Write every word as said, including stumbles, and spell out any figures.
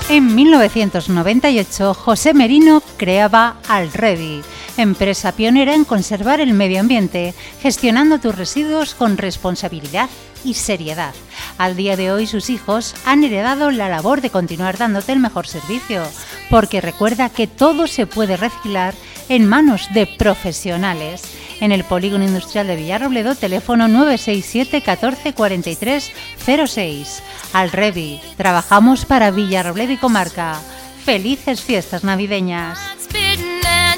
En mil novecientos noventa y ocho, José Merino creaba Alrevi, empresa pionera en conservar el medio ambiente, gestionando tus residuos con responsabilidad y seriedad. Al día de hoy, sus hijos han heredado la labor de continuar dándote el mejor servicio, porque recuerda que todo se puede reciclar en manos de profesionales. En el Polígono Industrial de Villarrobledo, teléfono nueve seis siete catorce cuarenta y tres cero seis. Alrevi, trabajamos para Villarrobledo y comarca. ¡Felices fiestas navideñas!